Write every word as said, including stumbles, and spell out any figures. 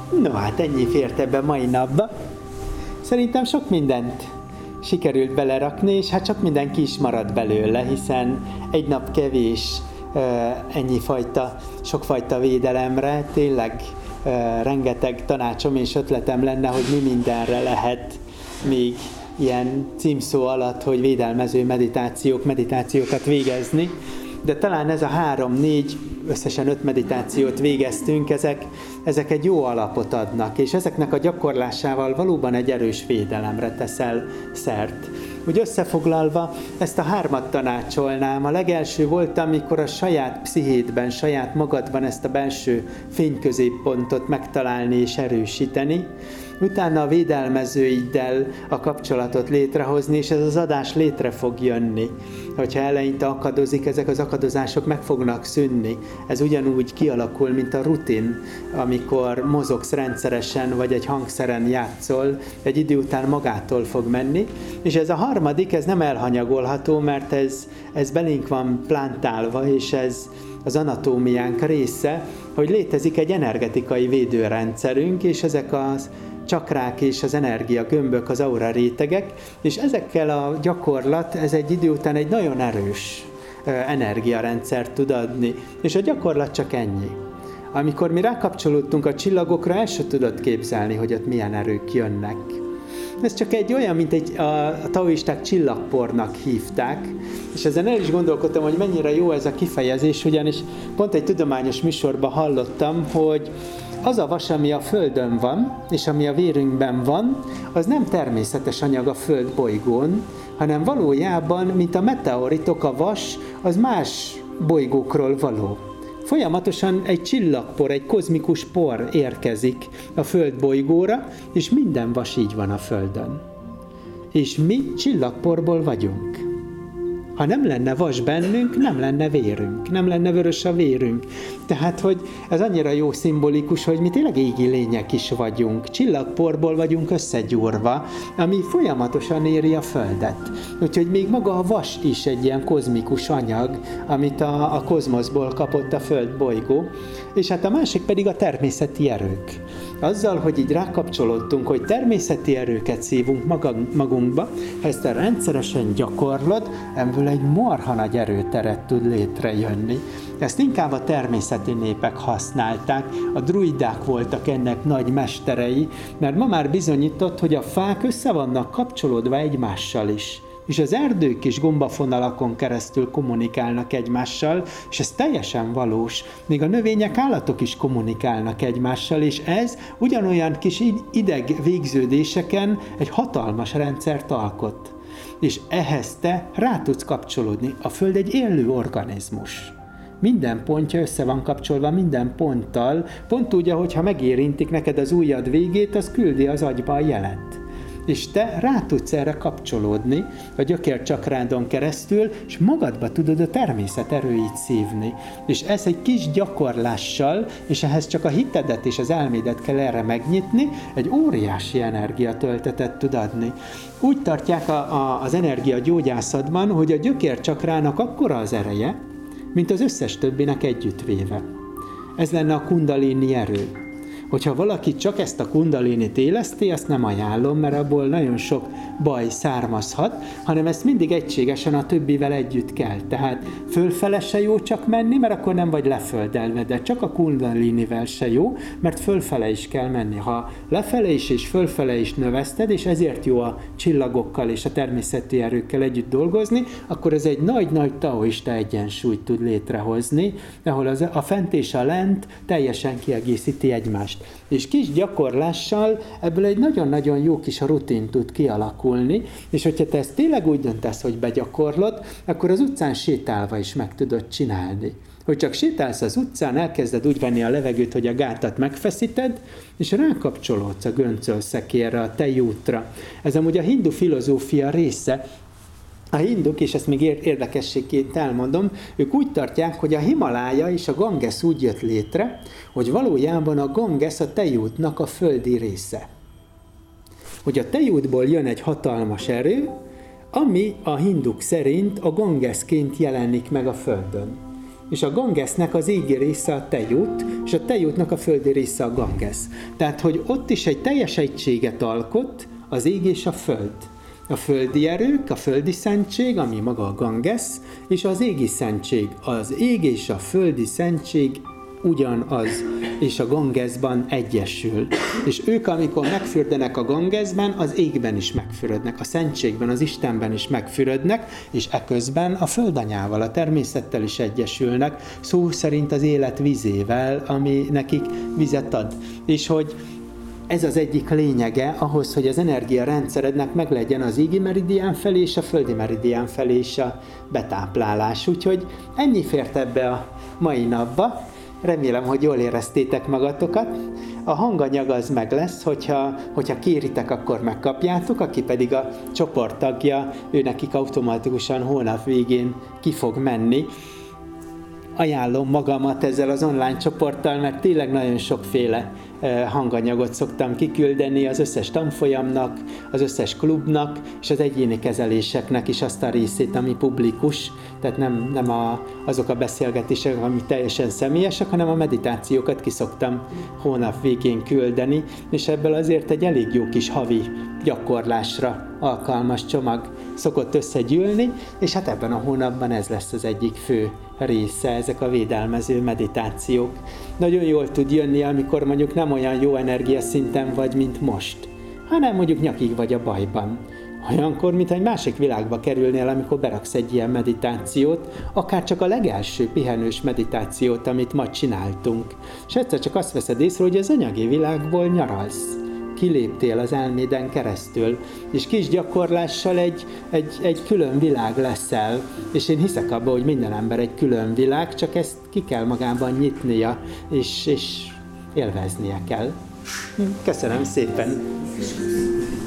No hát ennyi fért ebbe mai napba. Szerintem sok mindent sikerült belerakni, és hát sok minden ki is marad belőle, hiszen egy nap kevés ennyi fajta, sokfajta védelemre. Tényleg rengeteg tanácsom és ötletem lenne, hogy mi mindenre lehet még ilyen címszó alatt, hogy védelmező meditációk, meditációkat végezni. De talán ez a három-négy, összesen öt meditációt végeztünk, ezek, ezek egy jó alapot adnak, és ezeknek a gyakorlásával valóban egy erős védelemre teszel szert. Úgy összefoglalva, ezt a hármat tanácsolnám. A legelső volt, amikor a saját pszichédben, saját magadban ezt a belső fényközéppontot megtalálni és erősíteni. Utána a védelmezőiddel a kapcsolatot létrehozni, és ez az adás létre fog jönni. Hogyha eleinte akadozik, ezek az akadozások meg fognak szűnni. Ez ugyanúgy kialakul, mint a rutin, amikor mozogsz rendszeresen, vagy egy hangszeren játszol, egy idő után magától fog menni. És ez a harmadik, ez nem elhanyagolható, mert ez, ez belénk van plántálva, és ez az anatómiánk része, hogy létezik egy energetikai védőrendszerünk, és ezek az csakrák és az energia gömbök, az aura rétegek, és ezekkel a gyakorlat, ez egy idő után egy nagyon erős energiarendszert tud adni, és a gyakorlat csak ennyi. Amikor mi rákapcsolódtunk a csillagokra, el se tudod képzelni, hogy ott milyen erők jönnek. Ez csak egy olyan, mint egy, a, a taoisták csillagpornak hívták, és ezen el is gondolkodtam, hogy mennyire jó ez a kifejezés, ugyanis pont egy tudományos műsorban hallottam, hogy az a vas, ami a Földön van, és ami a vérünkben van, az nem természetes anyag a Föld bolygón, hanem valójában, mint a meteoritok, a vas, az más bolygókról való. Folyamatosan egy csillagpor, egy kozmikus por érkezik a Föld bolygóra, és minden vas így van a Földön. És mi csillagporból vagyunk. Ha nem lenne vas bennünk, nem lenne vérünk, nem lenne vörös a vérünk. Tehát, hogy ez annyira jó szimbolikus, hogy mi tényleg égi lények is vagyunk. Csillagporból vagyunk összegyúrva, ami folyamatosan éri a Földet. Úgyhogy még maga a vas is egy ilyen kozmikus anyag, amit a, a kozmoszból kapott a Föld bolygó. És hát a másik pedig a természeti erők. Azzal, hogy így rákapcsolódtunk, hogy természeti erőket szívunk magunkba, ha ezt a rendszeresen gyakorlod, ebből egy marha nagy erőteret tud létrejönni. Ezt inkább a természeti népek használták, a druidák voltak ennek nagy mesterei, mert ma már bizonyított, hogy a fák össze vannak kapcsolódva egymással is. És az erdők is gombafonalakon keresztül kommunikálnak egymással, és ez teljesen valós. Még a növények, állatok is kommunikálnak egymással, és ez ugyanolyan kis ideg végződéseken egy hatalmas rendszert alkot. És ehhez te rá tudsz kapcsolódni. A Föld egy élő organizmus. Minden pontja össze van kapcsolva minden ponttal, pont úgy, ahogyha megérintik neked az ujjad végét, az küldi az agyba a jelet. És te rá tudsz erre kapcsolódni a gyökércsakrádon keresztül, és magadba tudod a természet erőit szívni. És ez egy kis gyakorlással, és ehhez csak a hitedet és az elmédet kell erre megnyitni, egy óriási energiatöltetet tud adni. Úgy tartják a, a, az energiagyógyászatban, hogy a gyökércsakrának akkora az ereje, mint az összes többinek együttvéve. Ez lenne a kundalini erő. Hogyha valaki csak ezt a kundalinit éleszti, azt nem ajánlom, mert abból nagyon sok baj származhat, hanem ezt mindig egységesen a többivel együtt kell. Tehát fölfele se jó csak menni, mert akkor nem vagy leföldelve, de csak a kundalinivel se jó, mert fölfele is kell menni. Ha lefele is és fölfele is növeszted, és ezért jó a csillagokkal és a természeti erőkkel együtt dolgozni, akkor ez egy nagy-nagy taoista egyensúlyt tud létrehozni, ahol az, a fent és a lent teljesen kiegészíti egymást. És kis gyakorlással ebből egy nagyon-nagyon jó kis rutin tud kialakulni, és hogyha te ezt tényleg úgy döntesz, hogy begyakorlod, akkor az utcán sétálva is meg tudod csinálni. Hogy csak sétálsz az utcán, elkezded úgy venni a levegőt, hogy a gátat megfeszíted, és rákapcsolódsz a göncölszekérre, a tejútra. Ez amúgy a hindu filozófia része. A hinduk, és ezt még érdekességként elmondom, ők úgy tartják, hogy a Himalája és a Ganges úgy jött létre, hogy valójában a Ganges a tejútnak a földi része. Hogy a tejútból jön egy hatalmas erő, ami a hinduk szerint a Gangesként jelenik meg a Földön. és a Gangesznek az égi része a tejút, és a tejútnak a földi része a Gangesz. Tehát, hogy ott is egy teljes egységet alkot az ég és a föld. A földi erők, a földi szentség, ami maga a Gangesz, és az égi szentség. Az ég és a földi szentség ugyanaz, és a Gangeszban egyesül. És ők, amikor megfürdenek a Gangeszben, az égben is megfürödnek, a szentségben, az Istenben is megfürödnek, és eközben a földanyával, a természettel is egyesülnek, szó szerint az élet vizével, ami nekik vizet ad. És hogy ez az egyik lényege ahhoz, hogy az energiarendszerednek meglegyen az égi meridián felé és a földi meridián felé is a betáplálás. Úgyhogy ennyi fért ebbe a mai napba. Remélem, hogy jól éreztétek magatokat. A hanganyag az meg lesz, hogyha, hogyha kéritek, akkor megkapjátok, aki pedig a csoport tagja, ő nekik automatikusan hónap végén ki fog menni. Ajánlom magamat ezzel az online csoporttal, mert tényleg nagyon sokféle hanganyagot szoktam kiküldeni az összes tanfolyamnak, az összes klubnak, és az egyéni kezeléseknek is azt a részét, ami publikus, tehát nem, nem a, azok a beszélgetések, ami teljesen személyesek, hanem a meditációkat ki szoktam hónap végén küldeni, és ebből azért egy elég jó kis havi gyakorlásra alkalmas csomag szokott összegyűlni, és hát ebben a hónapban ez lesz az egyik fő része, ezek a védelmező meditációk. Nagyon jól tud jönni, amikor mondjuk nem olyan jó energiaszinten vagy, mint most, hanem mondjuk nyakig vagy a bajban. Olyankor, mint egy másik világba kerülnél, amikor beraksz egy ilyen meditációt, akár csak a legelső pihenős meditációt, amit ma csináltunk. És egyszer csak azt veszed észre, hogy az anyagi világból nyaralsz. Kiléptél az elméden keresztül, és kis gyakorlással egy, egy, egy külön világ leszel, és én hiszek abban, hogy minden ember egy külön világ, csak ezt ki kell magában nyitnia, és, és élveznie kell. Köszönöm szépen!